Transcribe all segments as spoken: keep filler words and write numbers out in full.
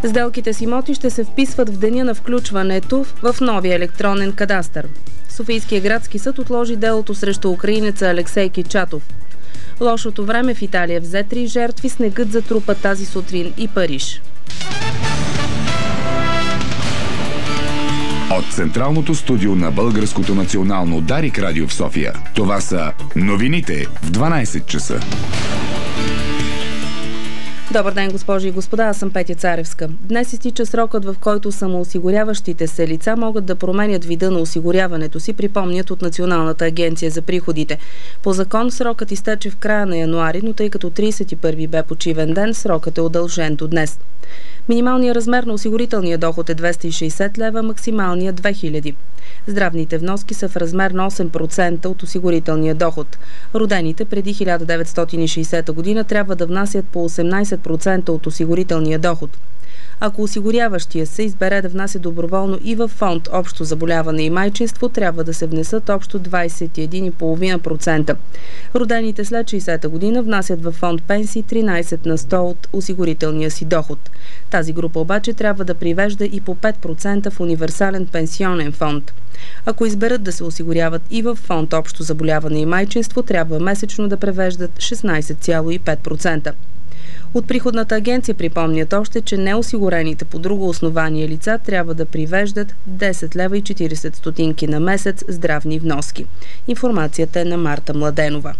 Сделките с имоти ще се вписват в деня на включването в новия електронен кадастър. Софийския градски съд отложи делото срещу украинеца Алексей Кичатов. Лошото време в Италия взе три жертви, снегът затрупа тази сутрин и Париж. От централното студио на Българското национално Дарик радио в София, това са новините в дванайсет часа. Добър ден, госпожи и господа, аз съм Петя Царевска. Днес изтича срокът, в който самоосигуряващите се лица могат да променят вида на осигуряването си, припомнят от Националната агенция за приходите. По закон срокът изтече в края на януари, но тъй като трийсет и първи бе почивен ден, срокът е удължен до днес. Минималният размер на осигурителния доход е двеста и шейсет лева, максималният две хиляди. Здравните вноски са в размер на осем процента от осигурителния доход. Родените преди хиляда деветстотин и шейсета година трябва да внасят по осемнайсет процента от осигурителния доход. Ако осигуряващия се избере да внася доброволно и във фонд общо заболяване и майчинство, трябва да се внесат общо двайсет и един цяло и пет десети процента. Родените след шейсета година внасят във фонд пенсии тринайсет на сто от осигурителния си доход. Тази група обаче трябва да привежда и по пет процента в универсален пенсионен фонд. Ако изберат да се осигуряват и във фонд общо заболяване и майчинство, трябва месечно да превеждат шестнайсет цяло и пет процента. От приходната агенция припомнят още, че неосигурените по друго основание лица трябва да привеждат десет лева и четирийсет стотинки на месец здравни вноски. Информацията е на Марта Младенова.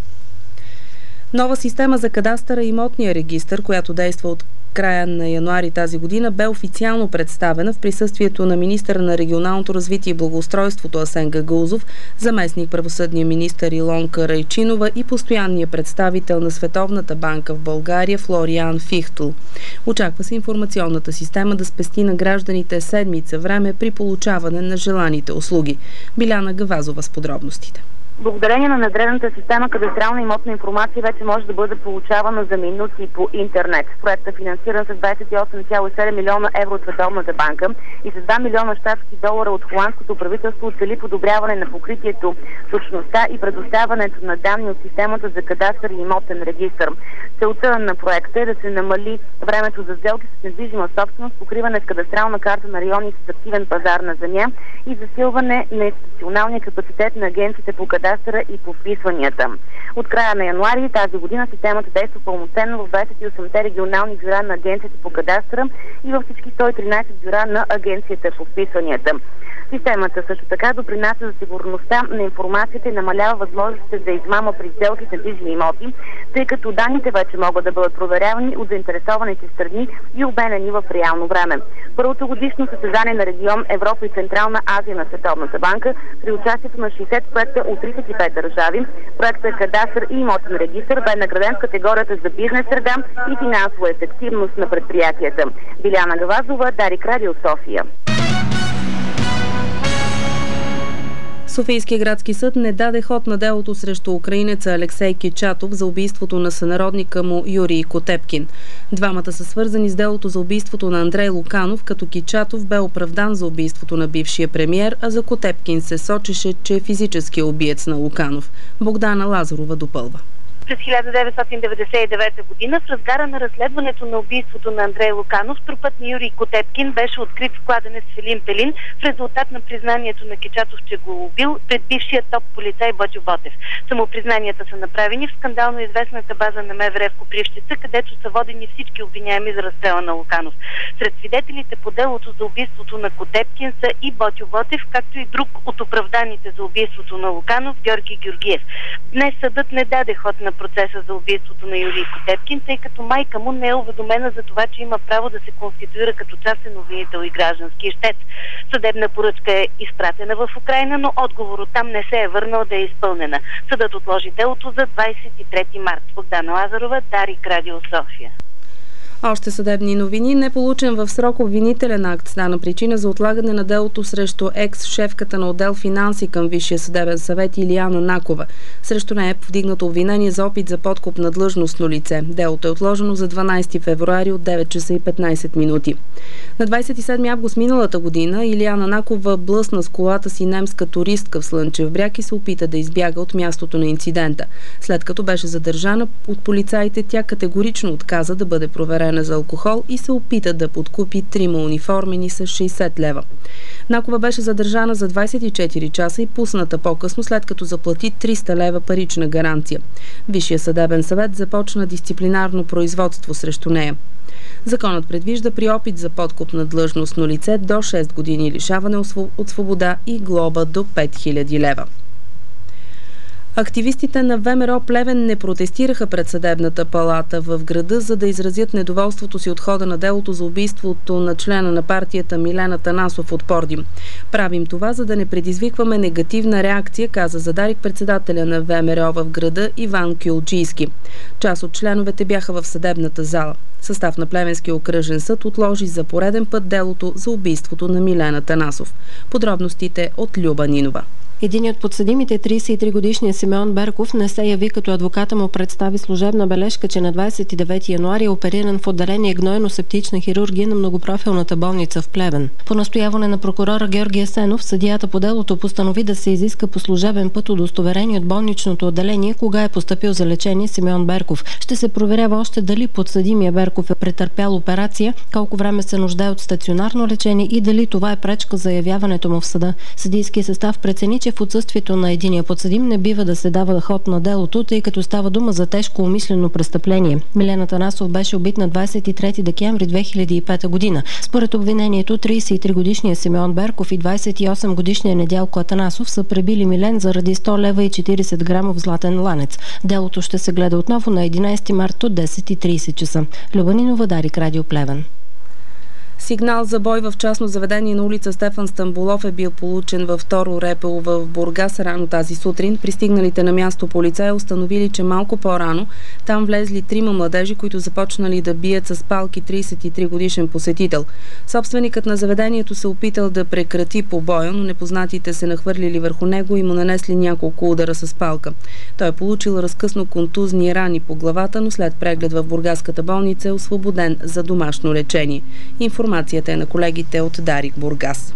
Нова система за кадастъра и имотния регистър, която действа от края на януари тази година, бе официално представена в присъствието на министъра на регионалното развитие и благоустройството Асен Гагаузов, заместник правосъдния министър Илонка Райчинова и постоянния представител на Световната банка в България Флориан Фихтл. Очаква се информационната система да спести на гражданите седмица време при получаване на желаните услуги. Биляна Гавазова с подробностите. Благодарение на надредната система, кадастрална имотна информация вече може да бъде получавана за минути по интернет. Проектът е финансиран с двайсет и осем цяло и седем милиона евро от Световната банка и с два милиона щатски долара от холандското правителство цели подобряване на покритието, точността и предоставянето на данни от системата за кадастър и имотен регистър. Целта на проекта е да се намали времето за сделки с недвижима собственост, покриване с кадастрална карта на райони с активен пазар на земя и засилване на институционалния капацитет на агенциите по кадастъра и по вписванията. От края на януари тази година системата действа пълноценно в двайсет и осемте регионални бюра на агенцията по кадастъра и във всички сто и тринайсет бюра на агенцията по вписванията. Системата също така допринася за сигурността на информацията и намалява възможностите за измама при сделки с недвижими имоти, тъй като данните вече могат да бъдат проверявани от заинтересованите страни и обменени в реално време. Първото годишно състезание на регион Европа и Централна Азия на Световната банка при участието на шейсет проекта от трийсет и пет държави, проектът Кадастър и имотен регистър бе награден в категорията за бизнес среда и финансова ефективност на предприятията. Биляна Гавазова, Дарик радио София. Софийския градски съд не даде ход на делото срещу украинеца Алексей Кичатов за убийството на сънародника му Юрий Котепкин. Двамата са свързани с делото за убийството на Андрей Луканов, като Кичатов бе оправдан за убийството на бившия премиер, а за Котепкин се сочеше, че е физически убиец на Луканов. Богдана Лазарова допълва. През хиляда деветстотин деветдесет и девета година, в разгара на разследването на убийството на Андрей Луканов, трупът на Юрий Котепкин беше открит в кладенец в Елин Пелин в резултат на признанието на Кичатов, че го убил пред бившия топ полицай Ботьо Ботев. Самопризнанията са направени в скандално известната база на МВР в Копривщица, където са водени всички обвиняеми за разстрела на Луканов. Сред свидетелите по делото за убийството на Котепкин са и Ботьо Ботев, както и друг от оправданите за убийството на Луканов, Георги Георгиев. Днес съдът не даде ход на процеса за убийството на Юрий Котепкин, тъй като майка му не е уведомена за това, че има право да се конституира като частен обвинител и граждански ищец. Съдебна поръчка е изпратена в Украйна, но отговор оттам не се е върнал да е изпълнена. Съдът отложи делото за двайсет и трети март. Богдана Лазарова, Дарик радио София. Още съдебни новини. Неполучен в срок обвинителен акт стана причина за отлагане на делото срещу екс-шефката на отдел финанси към Висшия съдебен съвет Илияна Накова. Срещу нея е повдигнато обвинение за опит за подкуп на длъжностно лице. Делото е отложено за дванайсети февруари от девет часа и петнайсет минути. На двайсет и седми август миналата година Илияна Накова блъсна с колата си немска туристка в Слънчев бряг и се опита да избяга от мястото на инцидента. След като беше задържана от полицаите, тя категорично отказа да бъде проверена проверена за алкохол и се опита да подкупи трима униформени с шейсет лева. Накова беше задържана за двадесет и четири часа и пусната по-късно, след като заплати триста лева парична гаранция. Висшия съдебен съвет започна дисциплинарно производство срещу нея. Законът предвижда при опит за подкуп на длъжностно лице до шест години лишаване от свобода и глоба до пет хиляди лева. Активистите на ВМРО Плевен не протестираха пред съдебната палата в града, за да изразят недоволството си от хода на делото за убийството на члена на партията Милен Атанасов от Пордим. Правим това, за да не предизвикваме негативна реакция, каза за Дарик председателя на ВМРО в града Иван Кюлджийски. Част от членовете бяха в съдебната зала. Състав на Плевенския окръжен съд отложи за пореден път делото за убийството на Милен Атанасов. Подробностите от Люба Нинова. Единият от подсъдимите, тридесет и три годишният Симеон Берков, не се яви, като адвоката му представи служебна бележка, че на двадесет и девети януари е опериран в отделение гнойно-септична хирургия на многопрофилната болница в Плевен. По настояване на прокурора Георги Есенов, съдията по делото постанови да се изиска по служебен път удостоверение от болничното отделение, кога е постъпил за лечение Симеон Берков. Ще се проверява още дали подсъдимия Берков е претърпял операция, колко време се нуждае от стационарно лечение и дали това е пречка за явяването му в съда. Съдийският състав прецени, че в отсъствието на единия подсъдим не бива да се дава ход на делото, тъй като става дума за тежко умишлено престъпление. Милен Атанасов беше убит на двадесет и трети декември две хиляди и пета година. Според обвинението, тридесет и три годишният Симеон Берков и двадесет и осем годишният Недялко Атанасов са пребили Милен заради сто лева и четиридесет грамов златен ланец. Делото ще се гледа отново на единадесети март от десет и тридесет часа. Люба Нинова, Дарик, Радио Плевен. Сигнал за бой в частно заведение на улица Стефан Стамболов е бил получен във второ РПУ в Бургас рано тази сутрин. Пристигналите на място полицаи установили, че малко по-рано там влезли трима младежи, които започнали да бият с палки тридесет и три годишен посетител. Собственикът на заведението се опитал да прекрати побоя, но непознатите се нахвърлили върху него и му нанесли няколко удара с палка. Той е получил разкъсно контузни рани по главата, но след преглед в бургаската болница е освободен за домашно лечение. Информацията е на колегите от Дарик Бургас.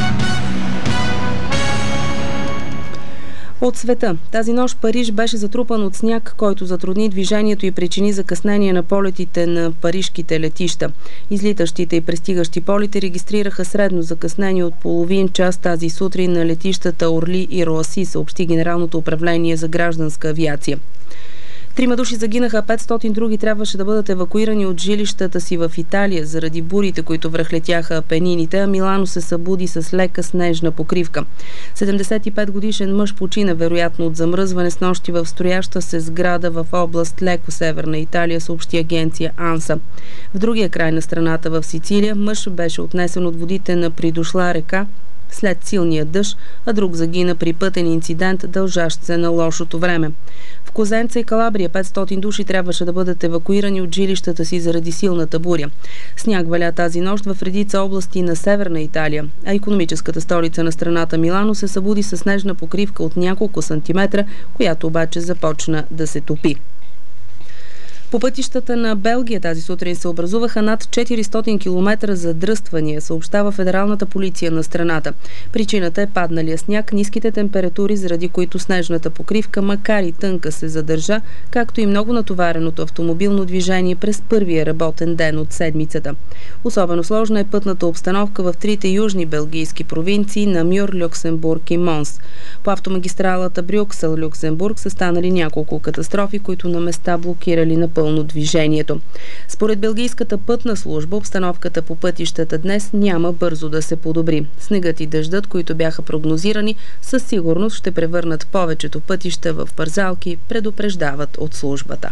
От света. Тази нощ Париж беше затрупан от сняг, който затрудни движението и причини закъснение на полетите на парижките летища. Излитащите и пристигащи полети регистрираха средно закъснение от половин час тази сутрин на летищата Орли и Роаси, съобщи Генералното управление за гражданска авиация. Трима души загинаха, а петстотин други трябваше да бъдат евакуирани от жилищата си в Италия заради бурите, които връхлетяха Апенините, а Милано се събуди с лека снежна покривка. седемдесет и пет годишен мъж почина вероятно от замръзване с нощи в строяща се сграда в област леко северна Италия, съобщи агенция Анса. В другия край на страната, в Сицилия, мъж беше отнесен от водите на придошла река след силния дъжд, а друг загина при пътен инцидент, дължащ се на лошото време. В Козенца и Калабрия петстотин души трябваше да бъдат евакуирани от жилищата си заради силната буря. Сняг валя тази нощ в редица области на северна Италия, а икономическата столица на страната Милано се събуди със снежна покривка от няколко сантиметра, която обаче започна да се топи. По пътищата на Белгия тази сутрин се образуваха над четиристотин километра задръствания, съобщава федералната полиция на страната. Причината е падналия сняг, ниските температури, заради които снежната покривка, макар и тънка, се задържа, както и много натовареното автомобилно движение през първия работен ден от седмицата. Особено сложна е пътната обстановка в трите южни белгийски провинции Намюр, Люксембург и Монс. По автомагистралата Брюксел-Люксембург са станали няколко катастрофи, които на места блокирали напълно движението. Според белгийската пътна служба, обстановката по пътищата днес няма бързо да се подобри. Снегът и дъждът, които бяха прогнозирани, със сигурност ще превърнат повечето пътища в пързалки, предупреждават от службата.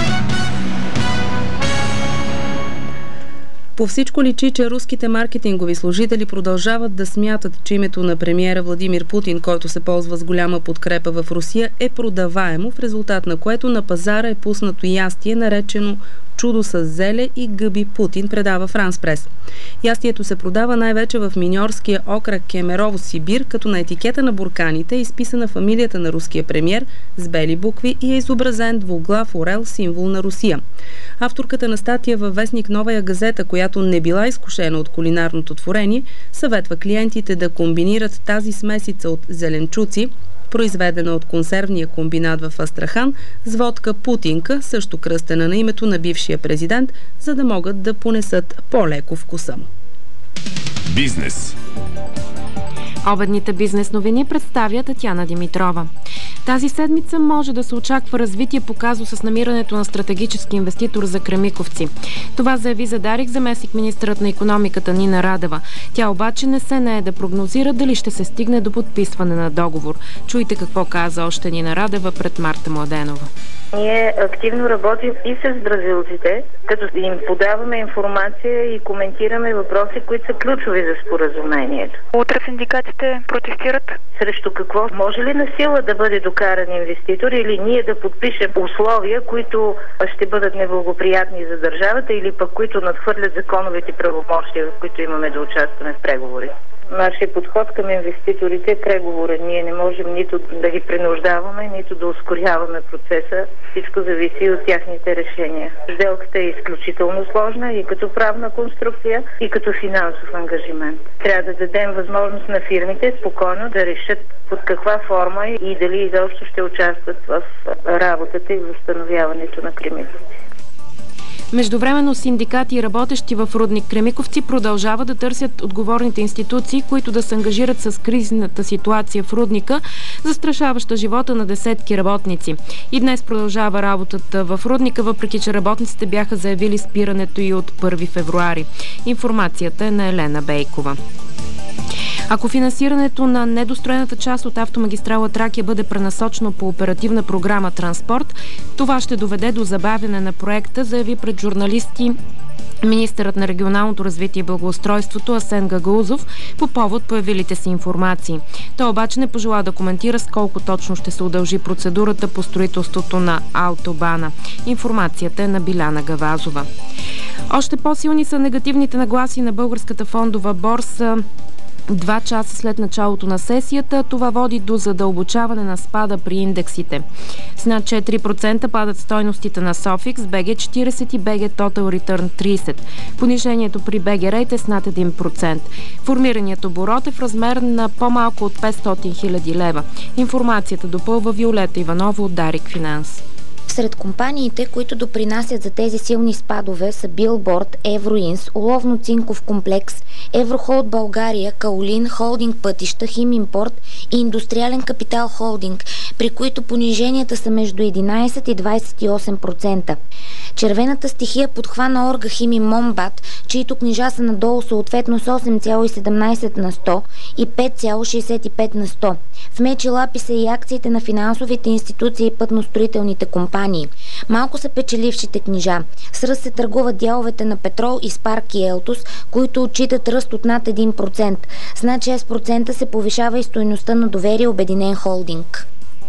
По всичко личи, че руските маркетингови служители продължават да смятат, че името на премиера Владимир Путин, който се ползва с голяма подкрепа в Русия, е продаваемо, в резултат на което на пазара е пуснато ястие, наречено чудо с зеле и гъби Путин, предава Франс Прес. Ястието се продава най-вече в миньорския окръг Кемерово, Сибир, като на етикета на бурканите е изписана фамилията на руския премиер с бели букви и е изобразен двуглав орел, символ на Русия. Авторката на статия във вестник Новая газета, която не била изкушена от кулинарното творение, съветва клиентите да комбинират тази смесица от зеленчуци произведена от консервния комбинат в Астрахан, с водка Путинка, също кръстена на името на бившия президент, за да могат да понесат по-леко вкуса му. Бизнес. Обедните бизнес новини представя Татяна Димитрова. Тази седмица може да се очаква развитие по казуса с намирането на стратегически инвеститор за Кремиковци. Това заяви за Дарик заместник-министърът на икономиката Нина Радева. Тя обаче не се нае да прогнозира дали ще се стигне до подписване на договор. Чуйте какво каза още Нина Радева пред Марта Младенова. Ние активно работим и с бразилците, като им подаваме информация и коментираме въпроси, които са ключови за споразумението. Утре синдикатите протестират. Срещу какво? Може ли на сила да бъде докаран инвеститор или ние да подпишем условия, които ще бъдат неблагоприятни за държавата или пък които надхвърлят законовите правомощия, в които имаме да участваме в преговори? Нашия подход към инвеститорите е преговора. Ние не можем нито да ги принуждаваме, нито да ускоряваме процеса. Всичко зависи от тяхните решения. Сделката е изключително сложна и като правна конструкция, и като финансов ангажимент. Трябва да дадем възможност на фирмите спокойно да решат под каква форма и дали изобщо ще участват в работата и възстановяването на Кремиковци. Междувременно синдикати и работещи в рудник Кремиковци продължават да търсят отговорните институции, които да се ангажират с кризисната ситуация в рудника, застрашаваща живота на десетки работници. И днес продължава работата в рудника, въпреки че работниците бяха заявили спирането и от първи февруари. Информацията е на Елена Бейкова. Ако финансирането на недостроената част от автомагистрала Тракия бъде пренасочено по оперативна програма Транспорт, това ще доведе до забавяне на проекта, заяви пред журналисти министърът на регионалното развитие и благоустройството Асен Гагаузов по повод появилите си информации. Той обаче не пожела да коментира с колко точно ще се удължи процедурата по строителството на автобана. Информацията е на Биляна Гавазова. Още по-силни са негативните нагласи на българската фондова борса. Два часа след началото на сесията, това води до задълбочаване на спада при индексите. С над четири процента падат стойностите на Софикс, би джи четиридесет и би джи Total Return тридесет. Понижението при би джи Rate е с над един процент. Формираният оборот е в размер на по-малко от петстотин хиляди лева. Информацията допълва Виолета Иванова от Дарик Финанс. Сред компаниите, които допринасят за тези силни спадове са Билборд, Евроинс, Оловно-цинков комплекс, Еврохолд България, Каолин, Холдинг Пътища, Химимпорт и Индустриален капитал Холдинг, при които пониженията са между единадесет и двадесет и осем процента. Червената стихия подхвана Орга Хими Момбат, чието книжа са надолу съответно с осем цяло и седемнадесет на сто и пет цяло шестдесет и пет на сто. В мечи лапи са и акциите на финансовите институции и пътностроителните компании. Малко са печелившите книжа. С ръст се търгуват дяловете на Петрол и Спарк и Елтос, които отчитат ръст от над един процент. С над шест процента се повишава и стойността на Доверие Обединен Холдинг.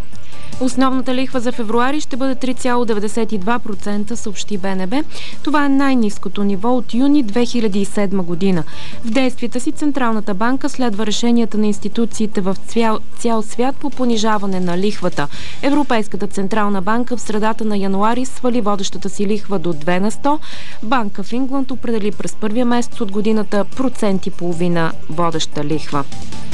Основната лихва за февруари ще бъде три цяло деветдесет и два процента, съобщи Б Н Б. Това е най-ниското ниво от юни две хиляди и седма година. В действията си Централната банка следва решенията на институциите в цял, цял свят по понижаване на лихвата. Европейската Централна банка в средата на януари свали водещата си лихва до две на сто. Банка в Ингланд определи през първия месец от годината процент и половина водеща лихва.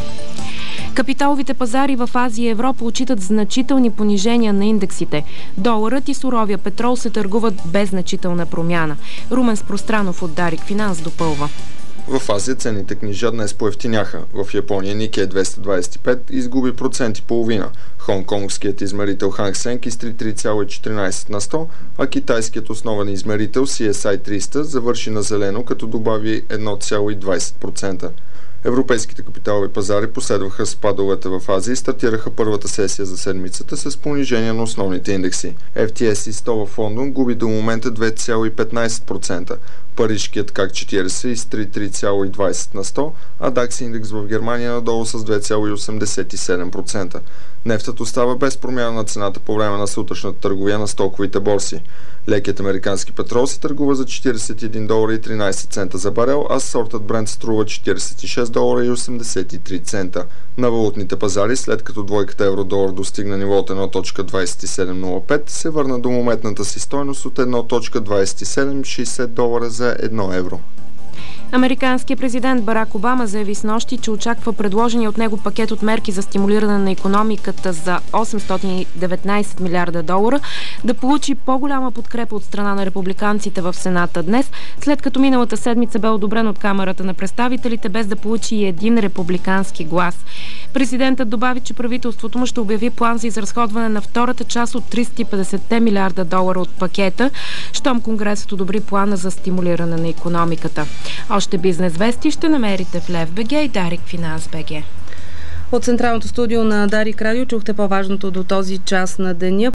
Капиталовите пазари в Азия и Европа отчитат значителни понижения на индексите. Доларът и суровия петрол се търгуват без значителна промяна. Румен Спространов от Дарик Финанс допълва. В Азия ценните книжа днес поевтиняха. В Япония Никей двеста двадесет и пет изгуби процент и половина. Хонконгският измерител Ханг Сенг изтри три цяло четиринадесет на сто, а китайският основен измерител Си Ес Ай триста завърши на зелено, като добави едно цяло двадесет процента. Европейските капиталови пазари последваха спадовете в Азия и стартираха първата сесия за седмицата с понижение на основните индекси. Еф Ти Ес и сто в Лондон губи до момента две цяло петнадесет процента. Парижкият Как четиридесет изтри три цяло двадесет на сто, а Дакс индекс в Германия надолу с две цяло осемдесет и седем процента. Нефтът остава без промяна на цената по време на сутрешната търговия на стоковите борси. Лекият американски петрол се търгува за четиридесет и един долара и тринадесет цента за барел, а сортът Брент струва четиридесет и шест долара и осемдесет и три цента. На валутните пазари, след като двойката евро-долар достигна ниво от едно цяло двадесет и седем нула пет, се върна до моментната си стойност от едно цяло двадесет и седем шестдесет долара за едно евро. Американският президент Барак Обама заяви снощи, че очаква предложения от него пакет от мерки за стимулиране на икономиката за осемстотин и деветнайсет милиарда долара да получи по-голяма подкрепа от страна на републиканците в Сената днес, след като миналата седмица бе одобрен от Камарата на представителите без да получи и един републикански глас. Президентът добави, че правителството му ще обяви план за изразходване на втората част от триста и петдесет милиарда долара от пакета, щом Конгресът одобри плана за стимулиране на икономиката. Още бизнес вести ще намерите в Лев БГ и Дарик Финанс БГ. От централното студио на Дарик Радио чухте по-важното до този час на деня.